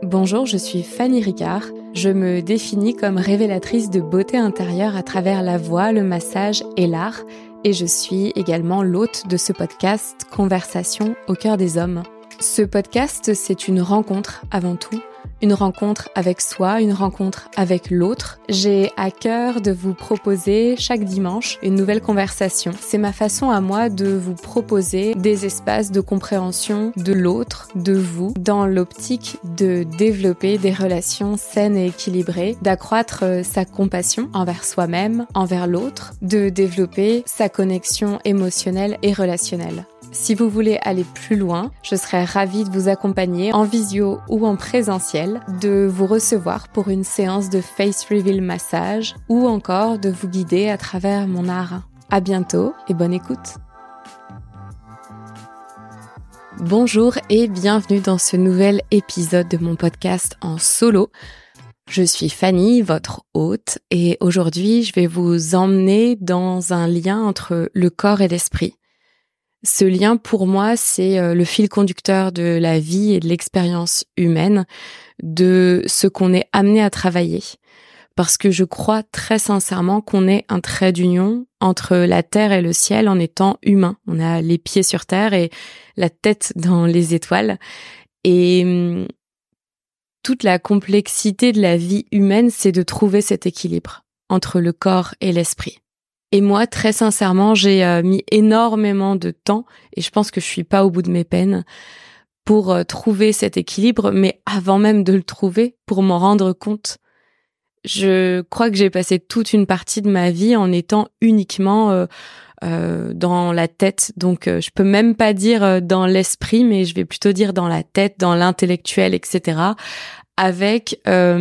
Bonjour, je suis Fanny Ricard. Je me définis comme révélatrice de beauté intérieure à travers la voix, le massage et l'art. Et je suis également l'hôte de ce podcast Conversation au cœur des hommes. Ce podcast, c'est une rencontre avant tout. Une rencontre avec soi, une rencontre avec l'autre. J'ai à cœur de vous proposer chaque dimanche une nouvelle conversation. C'est ma façon à moi de vous proposer des espaces de compréhension de l'autre, de vous, dans l'optique de développer des relations saines et équilibrées, d'accroître sa compassion envers soi-même, envers l'autre, de développer sa connexion émotionnelle et relationnelle. Si vous voulez aller plus loin, je serais ravie de vous accompagner en visio ou en présentiel, de vous recevoir pour une séance de face reveal massage ou encore de vous guider à travers mon art. À bientôt et bonne écoute. Bonjour et bienvenue dans ce nouvel épisode de mon podcast en solo. Je suis Fanny, votre hôte, et aujourd'hui je vais vous emmener dans un lien entre le corps et l'esprit. Ce lien, pour moi, c'est le fil conducteur de la vie et de l'expérience humaine, de ce qu'on est amené à travailler. Parce que je crois très sincèrement qu'on est un trait d'union entre la terre et le ciel en étant humain. On a les pieds sur terre et la tête dans les étoiles. Et toute la complexité de la vie humaine, c'est de trouver cet équilibre entre le corps et l'esprit. Et moi, très sincèrement, j'ai mis énormément de temps, et je pense que je suis pas au bout de mes peines, pour trouver cet équilibre, mais avant même de le trouver, pour m'en rendre compte. Je crois que j'ai passé toute une partie de ma vie en étant uniquement dans la tête, donc je peux même pas dire dans l'esprit, mais je vais plutôt dire dans la tête, dans l'intellectuel, etc., avec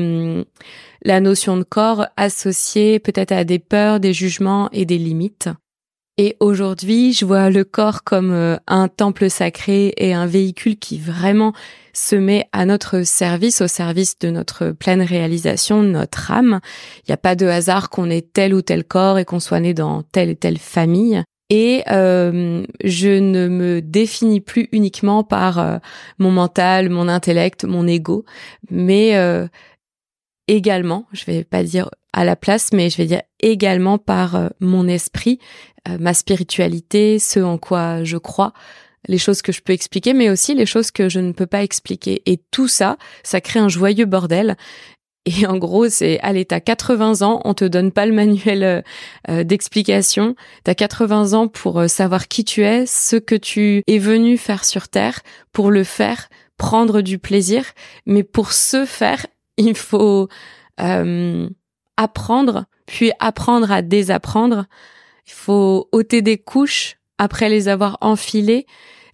la notion de corps associée peut-être à des peurs, des jugements et des limites. Et aujourd'hui, je vois le corps comme un temple sacré et un véhicule qui vraiment se met à notre service, au service de notre pleine réalisation, de notre âme. Il n'y a pas de hasard qu'on ait tel ou tel corps et qu'on soit né dans telle et telle famille. Et je ne me définis plus uniquement par mon mental, mon intellect, mon ego, mais également, je vais pas dire à la place, mais je vais dire également par mon esprit, ma spiritualité, ce en quoi je crois, les choses que je peux expliquer, mais aussi les choses que je ne peux pas expliquer. Et tout ça, ça crée un joyeux bordel. Et en gros, c'est, allez, t'as 80 ans, on te donne pas le manuel d'explication. T'as 80 ans pour savoir qui tu es, ce que tu es venu faire sur Terre, pour le faire, prendre du plaisir. Mais pour ce faire, il faut apprendre, puis apprendre à désapprendre. Il faut ôter des couches après les avoir enfilées.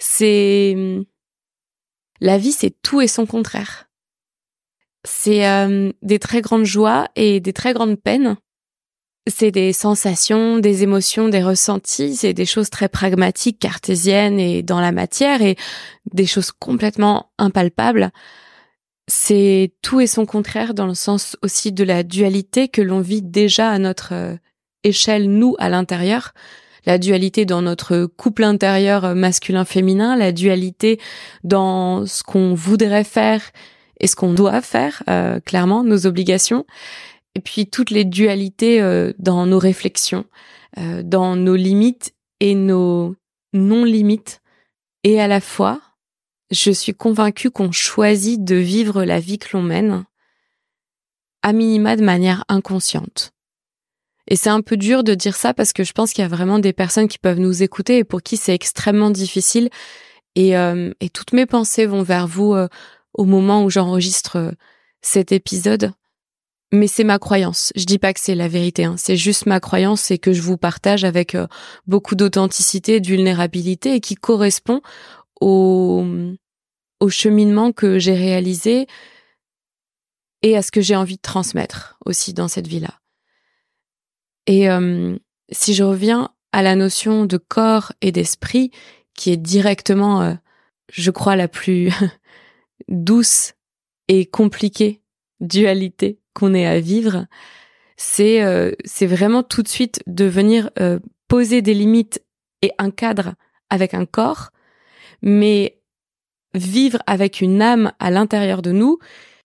La vie, c'est tout et son contraire. C'est des très grandes joies et des très grandes peines. C'est des sensations, des émotions, des ressentis. C'est des choses très pragmatiques, cartésiennes et dans la matière, et des choses complètement impalpables. C'est tout et son contraire dans le sens aussi de la dualité que l'on vit déjà à notre échelle, nous, à l'intérieur. La dualité dans notre couple intérieur masculin-féminin, la dualité dans ce qu'on voudrait faire et ce qu'on doit faire, clairement, nos obligations. Et puis toutes les dualités dans nos réflexions, dans nos limites et nos non-limites. Et à la fois, je suis convaincue qu'on choisit de vivre la vie que l'on mène, à minima de manière inconsciente. Et c'est un peu dur de dire ça parce que je pense qu'il y a vraiment des personnes qui peuvent nous écouter et pour qui c'est extrêmement difficile. Et toutes mes pensées vont vers vous au moment où j'enregistre cet épisode. Mais c'est ma croyance. Je dis pas que c'est la vérité, hein. C'est juste ma croyance et que je vous partage avec beaucoup d'authenticité et de vulnérabilité et qui correspond au cheminement que j'ai réalisé et à ce que j'ai envie de transmettre aussi dans cette vie-là. Et si je reviens à la notion de corps et d'esprit, qui est directement, je crois, la plus douce et compliquée dualité qu'on ait à vivre, c'est vraiment tout de suite de venir poser des limites et un cadre avec un corps, mais vivre avec une âme à l'intérieur de nous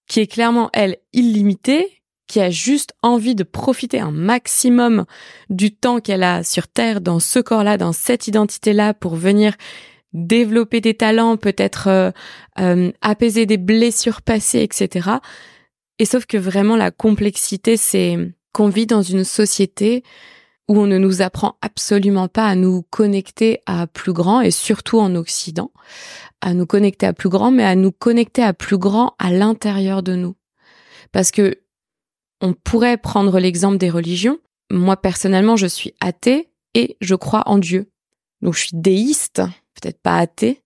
qui est clairement, elle, illimitée, qui a juste envie de profiter un maximum du temps qu'elle a sur Terre, dans ce corps-là, dans cette identité-là, pour venir développer des talents, peut-être apaiser des blessures passées, etc. Et sauf que vraiment, la complexité, c'est qu'on vit dans une société où on ne nous apprend absolument pas à nous connecter à plus grand, et surtout en Occident, à nous connecter à plus grand, mais à nous connecter à plus grand à l'intérieur de nous. Parce que on pourrait prendre l'exemple des religions. Moi, personnellement, je suis athée et je crois en Dieu. Donc, je suis déiste, peut-être pas athée.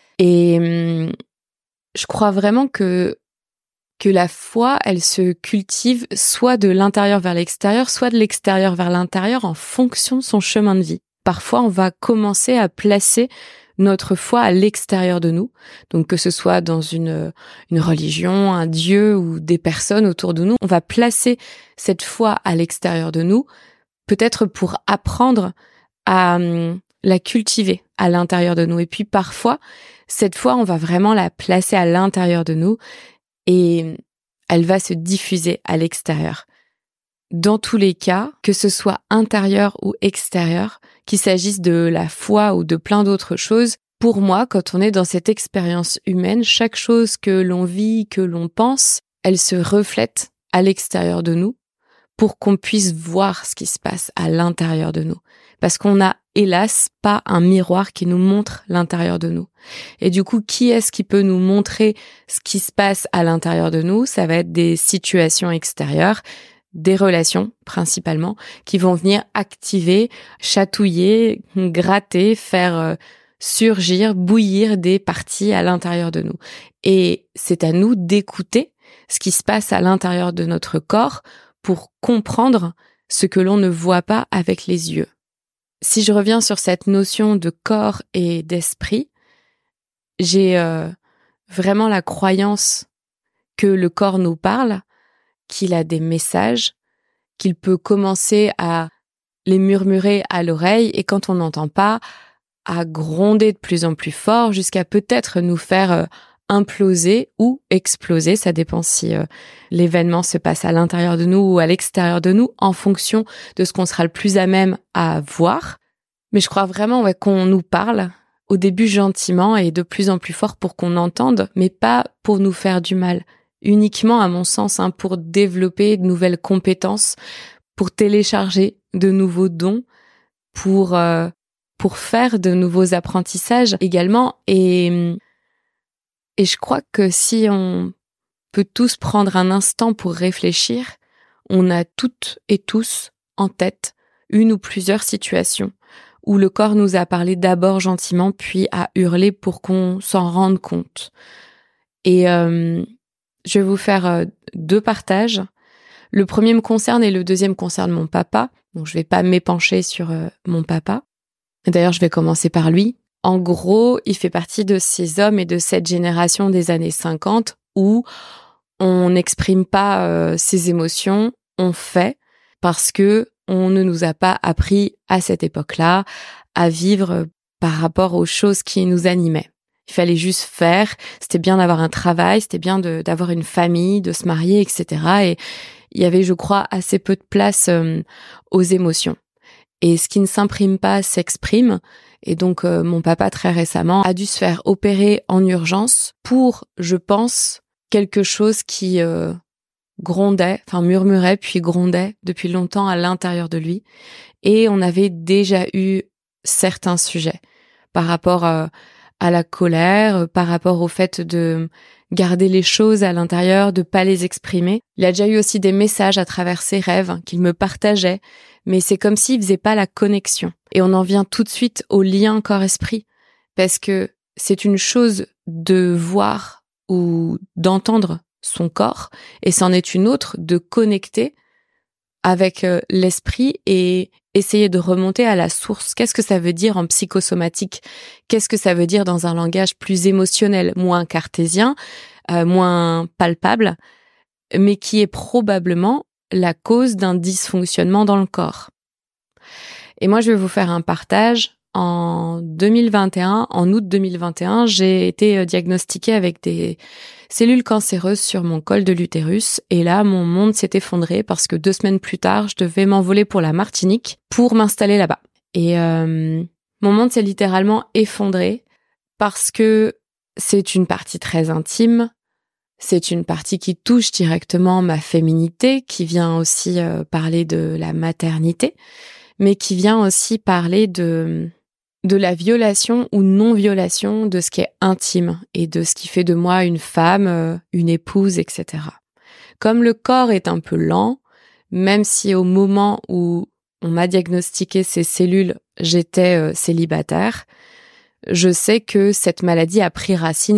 Et je crois vraiment que la foi, elle se cultive soit de l'intérieur vers l'extérieur, soit de l'extérieur vers l'intérieur en fonction de son chemin de vie. Parfois, on va commencer à placer notre foi à l'extérieur de nous. Donc, que ce soit dans une religion, un dieu ou des personnes autour de nous, on va placer cette foi à l'extérieur de nous, peut-être pour apprendre à la cultiver à l'intérieur de nous. Et puis, parfois, cette foi, on va vraiment la placer à l'intérieur de nous et elle va se diffuser à l'extérieur. Dans tous les cas, que ce soit intérieur ou extérieur, qu'il s'agisse de la foi ou de plein d'autres choses, pour moi, quand on est dans cette expérience humaine, chaque chose que l'on vit, que l'on pense, elle se reflète à l'extérieur de nous pour qu'on puisse voir ce qui se passe à l'intérieur de nous. Parce qu'on n'a, hélas, pas un miroir qui nous montre l'intérieur de nous. Et du coup, qui est-ce qui peut nous montrer ce qui se passe à l'intérieur de nous? Ça va être des situations extérieures, des relations principalement, qui vont venir activer, chatouiller, gratter, faire surgir, bouillir des parties à l'intérieur de nous. Et c'est à nous d'écouter ce qui se passe à l'intérieur de notre corps pour comprendre ce que l'on ne voit pas avec les yeux. Si je reviens sur cette notion de corps et d'esprit, j'ai vraiment la croyance que le corps nous parle, qu'il a des messages, qu'il peut commencer à les murmurer à l'oreille et quand on n'entend pas, à gronder de plus en plus fort jusqu'à peut-être nous faire imploser ou exploser. Ça dépend si l'événement se passe à l'intérieur de nous ou à l'extérieur de nous en fonction de ce qu'on sera le plus à même à voir. Mais je crois vraiment qu'on nous parle au début gentiment et de plus en plus fort pour qu'on entende, mais pas pour nous faire du mal. Uniquement, à mon sens, pour développer de nouvelles compétences, pour télécharger de nouveaux dons, pour faire de nouveaux apprentissages également. Et je crois que si on peut tous prendre un instant pour réfléchir, on a toutes et tous en tête une ou plusieurs situations où le corps nous a parlé d'abord gentiment, puis a hurlé pour qu'on s'en rende compte. Et je vais vous faire 2 partages. Le premier me concerne et le deuxième concerne mon papa. Donc je vais pas m'épancher sur mon papa. D'ailleurs, je vais commencer par lui. En gros, il fait partie de ces hommes et de cette génération des années 50 où on n'exprime pas ses émotions, on fait parce que on ne nous a pas appris à cette époque-là à vivre par rapport aux choses qui nous animaient. Il fallait juste faire, c'était bien d'avoir un travail, c'était bien d'avoir une famille, de se marier, etc. Et il y avait, je crois, assez peu de place aux émotions. Et ce qui ne s'imprime pas s'exprime. Et donc, mon papa, très récemment, a dû se faire opérer en urgence pour, je pense, quelque chose qui murmurait puis grondait depuis longtemps à l'intérieur de lui. Et on avait déjà eu certains sujets par rapport à la colère, par rapport au fait de garder les choses à l'intérieur, de pas les exprimer. Il a déjà eu aussi des messages à travers ses rêves qu'il me partageait, mais c'est comme s'il faisait pas la connexion. Et on en vient tout de suite au lien corps-esprit, parce que c'est une chose de voir ou d'entendre son corps, et c'en est une autre de connecter avec l'esprit et essayer de remonter à la source. Qu'est-ce que ça veut dire en psychosomatique? Qu'est-ce que ça veut dire dans un langage plus émotionnel, moins cartésien, moins palpable, mais qui est probablement la cause d'un dysfonctionnement dans le corps? Et moi, je vais vous faire un partage en 2021, en août 2021, j'ai été diagnostiquée avec des cellules cancéreuses sur mon col de l'utérus. Et là, mon monde s'est effondré parce que 2 semaines plus tard, je devais m'envoler pour la Martinique pour m'installer là-bas. Et mon monde s'est littéralement effondré parce que c'est une partie très intime. C'est une partie qui touche directement ma féminité, qui vient aussi parler de la maternité, mais qui vient aussi parler de la violation ou non-violation de ce qui est intime et de ce qui fait de moi une femme, une épouse, etc. Comme le corps est un peu lent, même si au moment où on m'a diagnostiqué ces cellules, j'étais célibataire, je sais que cette maladie a pris racine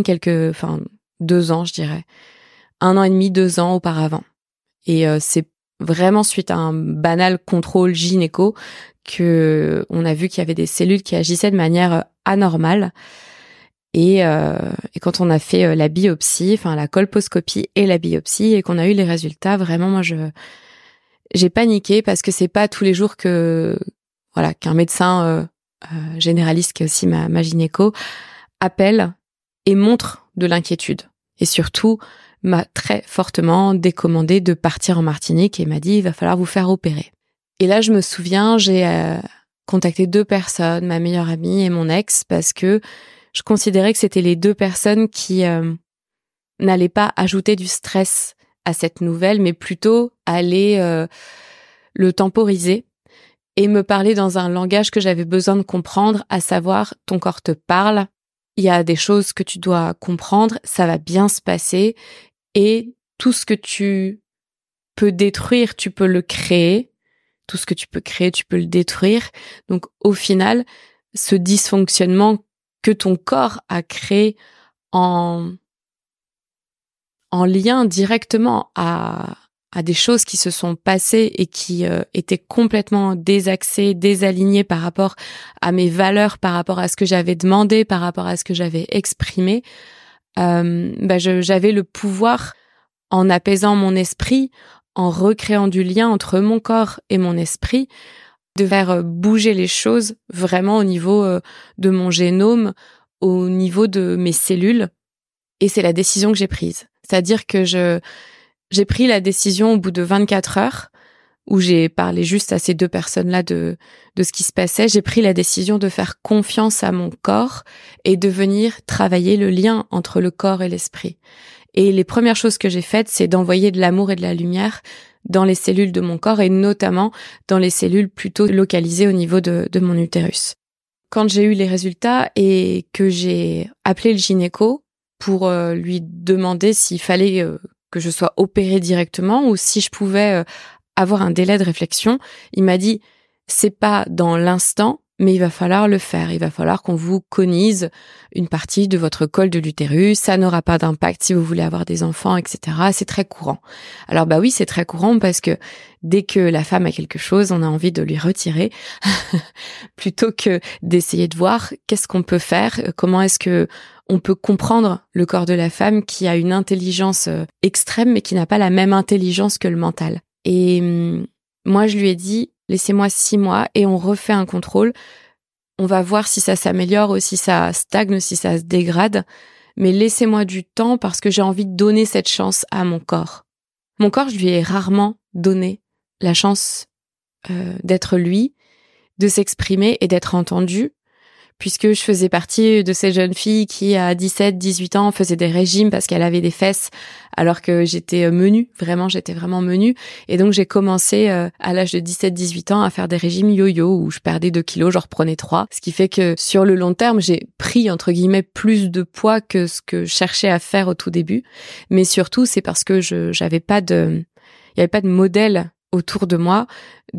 2 ans, je dirais. 1 an et demi, 2 ans auparavant. Et c'est vraiment suite à un banal contrôle gynéco que on a vu qu'il y avait des cellules qui agissaient de manière anormale. Et quand on a fait la biopsie, la colposcopie et la biopsie, et qu'on a eu les résultats, vraiment, moi, j'ai paniqué parce que c'est pas tous les jours qu'un médecin généraliste qui est aussi ma gynéco appelle et montre de l'inquiétude. Et surtout, m'a très fortement décommandé de partir en Martinique et m'a dit « il va falloir vous faire opérer ». Et là, je me souviens, j'ai contacté 2 personnes, ma meilleure amie et mon ex, parce que je considérais que c'était les 2 personnes qui n'allaient pas ajouter du stress à cette nouvelle, mais plutôt aller le temporiser et me parler dans un langage que j'avais besoin de comprendre, à savoir « ton corps te parle ». Il y a des choses que tu dois comprendre, ça va bien se passer et tout ce que tu peux détruire, tu peux le créer. Tout ce que tu peux créer, tu peux le détruire. Donc au final, ce dysfonctionnement que ton corps a créé en lien directement à des choses qui se sont passées et qui étaient complètement désaxées, désalignées par rapport à mes valeurs, par rapport à ce que j'avais demandé, par rapport à ce que j'avais exprimé, j'avais le pouvoir, en apaisant mon esprit, en recréant du lien entre mon corps et mon esprit, de faire bouger les choses vraiment au niveau de mon génome, au niveau de mes cellules. Et c'est la décision que j'ai prise. C'est-à-dire que j'ai pris la décision au bout de 24 heures, où j'ai parlé juste à ces 2 personnes-là de ce qui se passait. J'ai pris la décision de faire confiance à mon corps et de venir travailler le lien entre le corps et l'esprit. Et les premières choses que j'ai faites, c'est d'envoyer de l'amour et de la lumière dans les cellules de mon corps et notamment dans les cellules plutôt localisées au niveau de mon utérus. Quand j'ai eu les résultats et que j'ai appelé le gynéco pour lui demander s'il fallait que je sois opérée directement ou si je pouvais avoir un délai de réflexion, il m'a dit « c'est pas dans l'instant, mais il va falloir le faire. Il va falloir qu'on vous conise une partie de votre col de l'utérus. Ça n'aura pas d'impact si vous voulez avoir des enfants, etc. C'est très courant. » Alors oui, c'est très courant parce que dès que la femme a quelque chose, on a envie de lui retirer plutôt que d'essayer de voir qu'est-ce qu'on peut faire, comment est-ce que on peut comprendre le corps de la femme qui a une intelligence extrême mais qui n'a pas la même intelligence que le mental. Et moi, je lui ai dit « laissez-moi 6 mois et on refait un contrôle. On va voir si ça s'améliore ou si ça stagne, si ça se dégrade. Mais laissez-moi du temps parce que j'ai envie de donner cette chance à mon corps. » Mon corps, je lui ai rarement donné la chance d'être lui, de s'exprimer et d'être entendu, puisque je faisais partie de ces jeunes filles qui, à 17, 18 ans, faisaient des régimes parce qu'elles avaient des fesses, alors que j'étais menue, j'étais vraiment menue. Et donc, j'ai commencé à l'âge de 17, 18 ans à faire des régimes yo-yo où je perdais 2 kilos, j'en reprenais 3. Ce qui fait que sur le long terme, j'ai pris, entre guillemets, plus de poids que ce que je cherchais à faire au tout début. Mais surtout, c'est parce que il y avait pas de modèle autour de moi,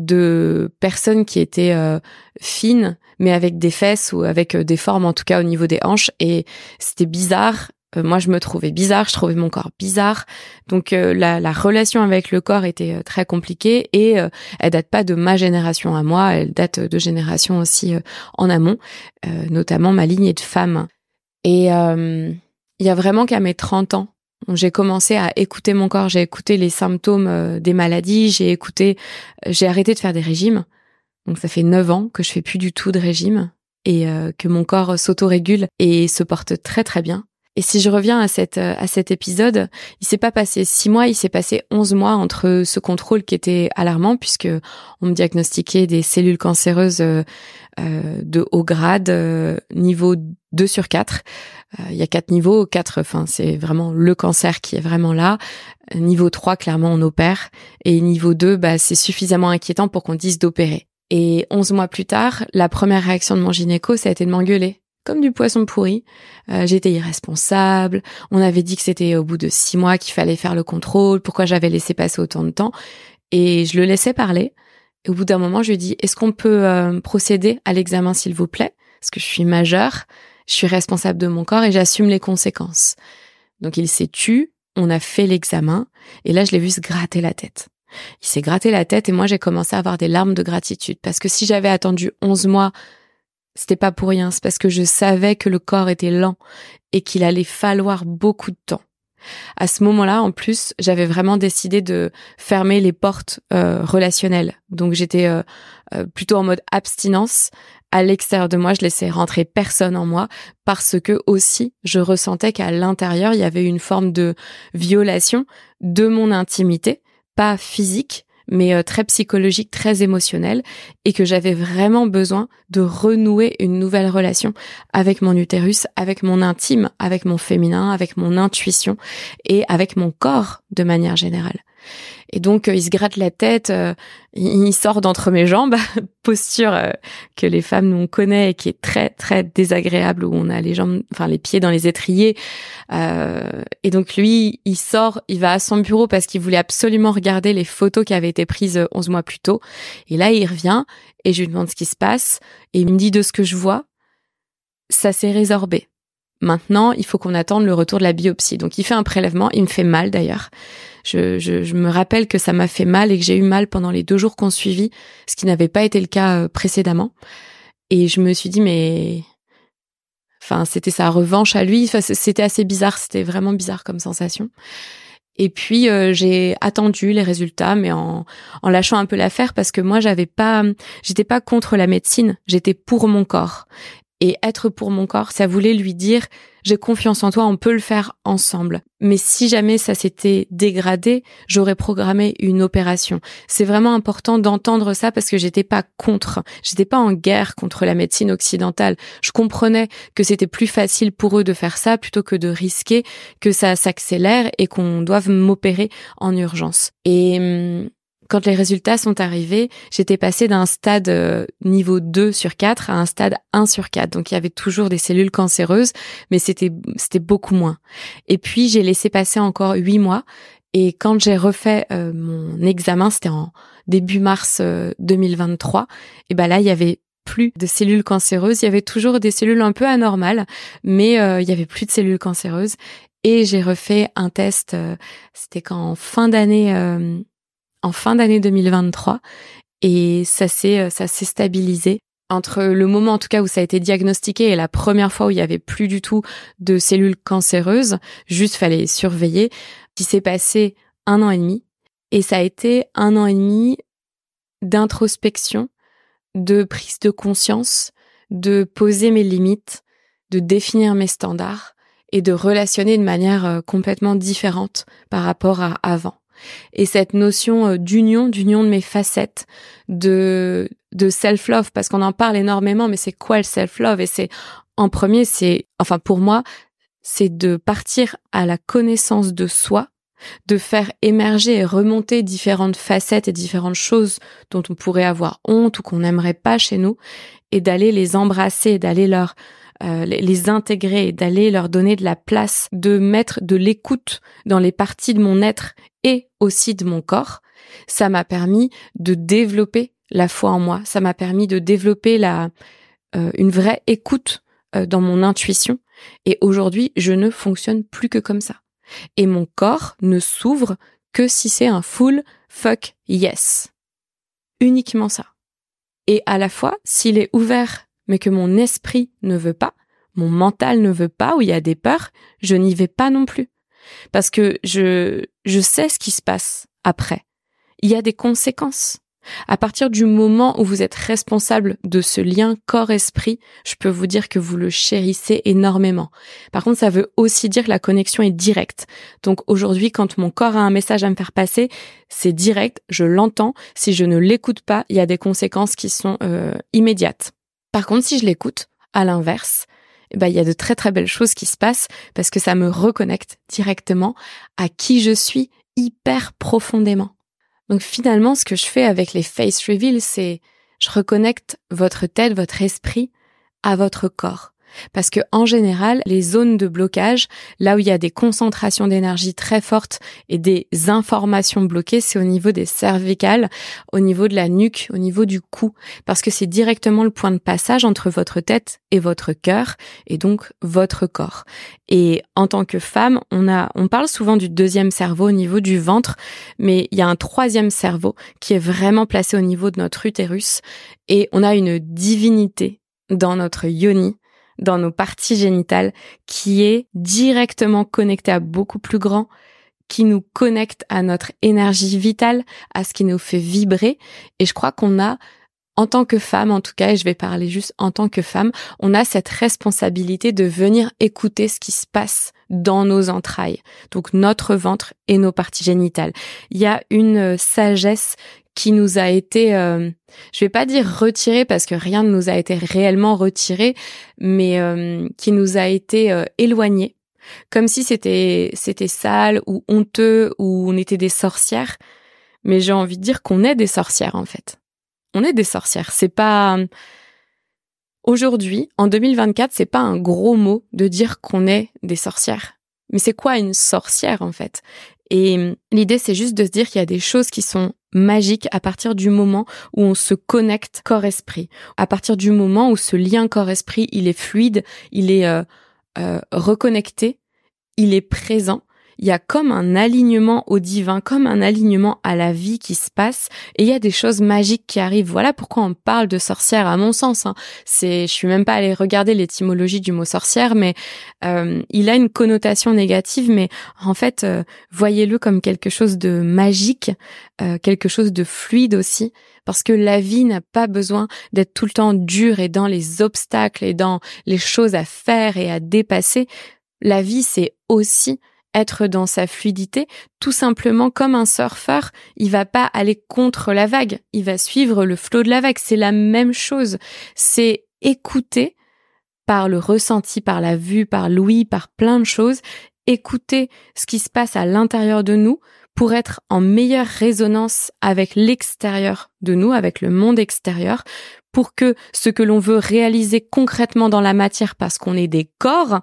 de personnes qui étaient fines, mais avec des fesses ou avec des formes, en tout cas au niveau des hanches. Et c'était bizarre. Moi, je me trouvais bizarre, je trouvais mon corps bizarre. Donc, la relation avec le corps était très compliquée et elle date pas de ma génération à moi, elle date de générations aussi en amont, notamment ma lignée de femmes. Et il y a vraiment qu'à mes 30 ans, j'ai commencé à écouter mon corps, j'ai écouté les symptômes des maladies, j'ai arrêté de faire des régimes. Donc ça fait 9 ans que je fais plus du tout de régime. et que mon corps s'autorégule et se porte très très bien. Et si je reviens à cet épisode, il s'est pas passé 6 mois, il s'est passé 11 mois entre ce contrôle qui était alarmant puisque on me diagnostiquait des cellules cancéreuses de haut grade, niveau 2 sur 4. Il y a 4 niveaux, 4, enfin c'est vraiment le cancer qui est vraiment là. Niveau 3, clairement on opère. Et niveau 2, c'est suffisamment inquiétant pour qu'on dise d'opérer. Et 11 mois plus tard, la première réaction de mon gynéco, ça a été de m'engueuler. Comme du poisson pourri. J'étais irresponsable. On avait dit que c'était au bout de 6 mois qu'il fallait faire le contrôle. Pourquoi j'avais laissé passer autant de temps? Et je le laissais parler. Et au bout d'un moment, je lui ai dit, est-ce qu'on peut procéder à l'examen, s'il vous plaît? Parce que je suis majeure, je suis responsable de mon corps et j'assume les conséquences. Donc il s'est tu, on a fait l'examen. Et là, je l'ai vu se gratter la tête. Il s'est gratté la tête et moi, j'ai commencé à avoir des larmes de gratitude. Parce que si j'avais attendu 11 mois, c'était pas pour rien, c'est parce que je savais que le corps était lent et qu'il allait falloir beaucoup de temps. À ce moment-là, en plus, j'avais vraiment décidé de fermer les portes relationnelles. Donc j'étais plutôt en mode abstinence. À l'extérieur de moi, je laissais rentrer personne en moi parce que aussi, je ressentais qu'à l'intérieur, il y avait une forme de violation de mon intimité, pas physique, mais très psychologique, très émotionnel, et que j'avais vraiment besoin de renouer une nouvelle relation avec mon utérus, avec mon intime, avec mon féminin, avec mon intuition et avec mon corps de manière générale. Et donc, il se gratte la tête, il sort d'entre mes jambes, posture que les femmes, nous, on connaît et qui est très, très désagréable, où on a les jambes, enfin, les pieds dans les étriers. Et donc, lui, il sort, il va à son bureau parce qu'il voulait absolument regarder les photos qui avaient été prises 11 mois plus tôt. Et là, il revient et je lui demande ce qui se passe. Et il me dit, de ce que je vois, ça s'est résorbé. Maintenant, il faut qu'on attende le retour de la biopsie. Donc, il fait un prélèvement. Il me fait mal, d'ailleurs. Je me rappelle que ça m'a fait mal et que j'ai eu mal pendant les 2 jours qu'on suivit, ce qui n'avait pas été le cas précédemment. Et je me suis dit, mais... Enfin, c'était sa revanche à lui. Enfin, c'était assez bizarre. C'était vraiment bizarre comme sensation. Et puis, j'ai attendu les résultats, mais en lâchant un peu l'affaire parce que moi, j'étais pas contre la médecine. J'étais pour mon corps. Et être pour mon corps, ça voulait lui dire « j'ai confiance en toi, on peut le faire ensemble ». Mais si jamais ça s'était dégradé, j'aurais programmé une opération. C'est vraiment important d'entendre ça parce que j'étais pas en guerre contre la médecine occidentale. Je comprenais que c'était plus facile pour eux de faire ça plutôt que de risquer que ça s'accélère et qu'on doive m'opérer en urgence. Et quand les résultats sont arrivés, j'étais passée d'un stade niveau 2 sur 4 à un stade 1 sur 4. Donc, il y avait toujours des cellules cancéreuses, mais c'était beaucoup moins. Et puis, j'ai laissé passer encore 8 mois. Et quand j'ai refait mon examen, c'était en début mars 2023, et là, il y avait plus de cellules cancéreuses. Il y avait toujours des cellules un peu anormales, mais il y avait plus de cellules cancéreuses. Et j'ai refait un test, c'était en fin d'année 2023, et ça s'est stabilisé entre le moment en tout cas où ça a été diagnostiqué et la première fois où il y avait plus du tout de cellules cancéreuses, juste fallait surveiller. Il s'est passé 1 an et demi, et ça a été 1 an et demi d'introspection, de prise de conscience, de poser mes limites, de définir mes standards et de relationner de manière complètement différente par rapport à avant. Et cette notion d'union de mes facettes, de self-love, parce qu'on en parle énormément, mais c'est quoi le self-love? Et c'est, en premier, pour moi, c'est de partir à la connaissance de soi, de faire émerger et remonter différentes facettes et différentes choses dont on pourrait avoir honte ou qu'on n'aimerait pas chez nous, et d'aller les embrasser, d'aller les intégrer, d'aller leur donner de la place, de mettre de l'écoute dans les parties de mon être et aussi de mon corps. Ça m'a permis de développer la foi en moi. Ça m'a permis de développer une vraie écoute dans mon intuition. Et aujourd'hui, je ne fonctionne plus que comme ça. Et mon corps ne s'ouvre que si c'est un full fuck yes. Uniquement ça. Et à la fois, s'il est ouvert mais que mon esprit ne veut pas, mon mental ne veut pas, où il y a des peurs, je n'y vais pas non plus. Parce que je sais ce qui se passe après. Il y a des conséquences. À partir du moment où vous êtes responsable de ce lien corps-esprit, je peux vous dire que vous le chérissez énormément. Par contre, ça veut aussi dire que la connexion est directe. Donc aujourd'hui, quand mon corps a un message à me faire passer, c'est direct, je l'entends. Si je ne l'écoute pas, il y a des conséquences qui sont immédiates. Par contre, si je l'écoute, à l'inverse, il y a de très très belles choses qui se passent parce que ça me reconnecte directement à qui je suis hyper profondément. Donc finalement, ce que je fais avec les face reveals, c'est je reconnecte votre tête, votre esprit à votre corps. Parce que en général, les zones de blocage, là où il y a des concentrations d'énergie très fortes et des informations bloquées, c'est au niveau des cervicales, au niveau de la nuque, au niveau du cou. Parce que c'est directement le point de passage entre votre tête et votre cœur, et donc votre corps. Et en tant que femme, on parle souvent du deuxième cerveau au niveau du ventre, mais il y a un troisième cerveau qui est vraiment placé au niveau de notre utérus, et on a une divinité dans notre yoni, dans nos parties génitales, qui est directement connectée à beaucoup plus grand, qui nous connecte à notre énergie vitale, à ce qui nous fait vibrer. Et je crois qu'on a, en tant que femme en tout cas, et je vais parler juste en tant que femme, on a cette responsabilité de venir écouter ce qui se passe dans nos entrailles, donc notre ventre et nos parties génitales. Il y a une sagesse qui nous a été, je vais pas dire retirée parce que rien ne nous a été réellement retiré, mais qui nous a été éloignée, comme si c'était sale ou honteux ou on était des sorcières. Mais j'ai envie de dire qu'on est des sorcières en fait. On est des sorcières. C'est pas aujourd'hui, en 2024, c'est pas un gros mot de dire qu'on est des sorcières. Mais c'est quoi une sorcière en fait? Et l'idée, c'est juste de se dire qu'il y a des choses qui sont magiques à partir du moment où on se connecte corps-esprit. À partir du moment où ce lien corps-esprit, il est fluide, il est reconnecté, il est présent. Il y a comme un alignement au divin, comme un alignement à la vie qui se passe, et il y a des choses magiques qui arrivent. Voilà pourquoi on parle de sorcière à mon sens. Je suis même pas allée regarder l'étymologie du mot sorcière, mais il a une connotation négative, mais en fait, voyez-le comme quelque chose de magique, quelque chose de fluide aussi, parce que la vie n'a pas besoin d'être tout le temps dure et dans les obstacles et dans les choses à faire et à dépasser. La vie, c'est aussi être dans sa fluidité, tout simplement comme un surfeur, il va pas aller contre la vague, il va suivre le flot de la vague, c'est la même chose, c'est écouter par le ressenti, par la vue, par l'ouïe, par plein de choses, écouter ce qui se passe à l'intérieur de nous pour être en meilleure résonance avec l'extérieur de nous, avec le monde extérieur, pour que ce que l'on veut réaliser concrètement dans la matière parce qu'on est des corps,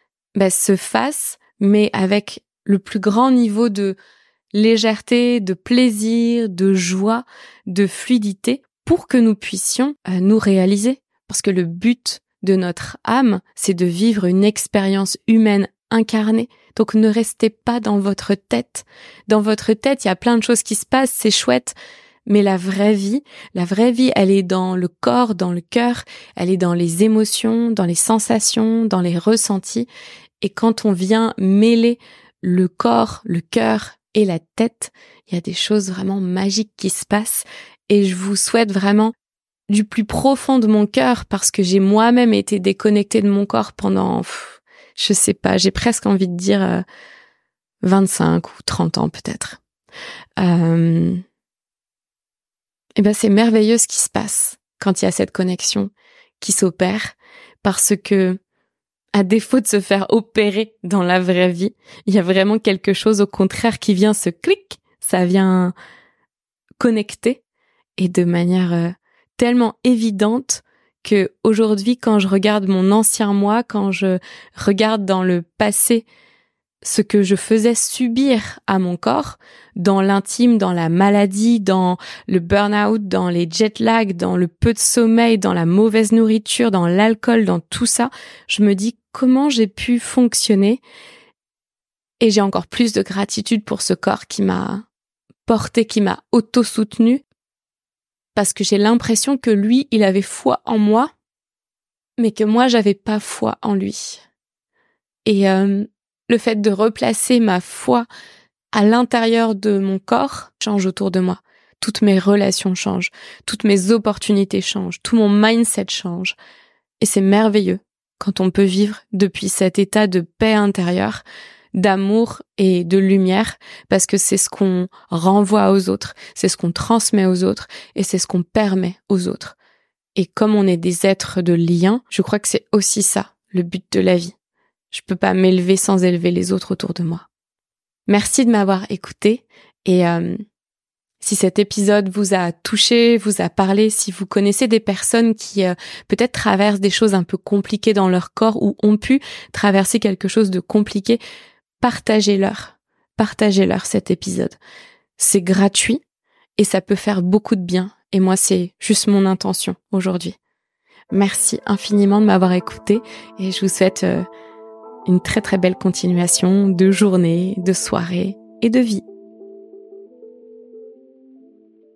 se fasse, mais avec le plus grand niveau de légèreté, de plaisir, de joie, de fluidité, pour que nous puissions nous réaliser. Parce que le but de notre âme, c'est de vivre une expérience humaine incarnée. Donc ne restez pas dans votre tête. Dans votre tête, il y a plein de choses qui se passent, c'est chouette. Mais la vraie vie, elle est dans le corps, dans le cœur, elle est dans les émotions, dans les sensations, dans les ressentis. Et quand on vient mêler le corps, le cœur et la tête, il y a des choses vraiment magiques qui se passent. Et je vous souhaite vraiment du plus profond de mon cœur, parce que j'ai moi-même été déconnectée de mon corps pendant, je sais pas, j'ai presque envie de dire 25 ou 30 ans peut-être. C'est merveilleux ce qui se passe quand il y a cette connexion qui s'opère, parce que à défaut de se faire opérer dans la vraie vie, il y a vraiment quelque chose au contraire qui vient se clic, ça vient connecter, et de manière tellement évidente que aujourd'hui, quand je regarde mon ancien moi, quand je regarde dans le passé ce que je faisais subir à mon corps, dans l'intime, dans la maladie, dans le burn-out, dans les jet lags, dans le peu de sommeil, dans la mauvaise nourriture, dans l'alcool, dans tout ça, je me dis comment j'ai pu fonctionner, et j'ai encore plus de gratitude pour ce corps qui m'a porté, qui m'a auto-soutenu, parce que j'ai l'impression que lui, il avait foi en moi, mais que moi, j'avais pas foi en lui. Et le fait de replacer ma foi à l'intérieur de mon corps change autour de moi. toutes mes relations changent, toutes mes opportunités changent, tout mon mindset change. Et c'est merveilleux quand on peut vivre depuis cet état de paix intérieure, d'amour et de lumière, parce que c'est ce qu'on renvoie aux autres, c'est ce qu'on transmet aux autres et c'est ce qu'on permet aux autres. Et comme on est des êtres de lien, je crois que c'est aussi ça, le but de la vie. Je peux pas m'élever sans élever les autres autour de moi. Merci de m'avoir écouté et si cet épisode vous a touché, vous a parlé, si vous connaissez des personnes qui peut-être traversent des choses un peu compliquées dans leur corps ou ont pu traverser quelque chose de compliqué, partagez-leur cet épisode. C'est gratuit et ça peut faire beaucoup de bien. Et moi, c'est juste mon intention aujourd'hui. Merci infiniment de m'avoir écouté et je vous souhaite une très très belle continuation de journée, de soirée et de vie.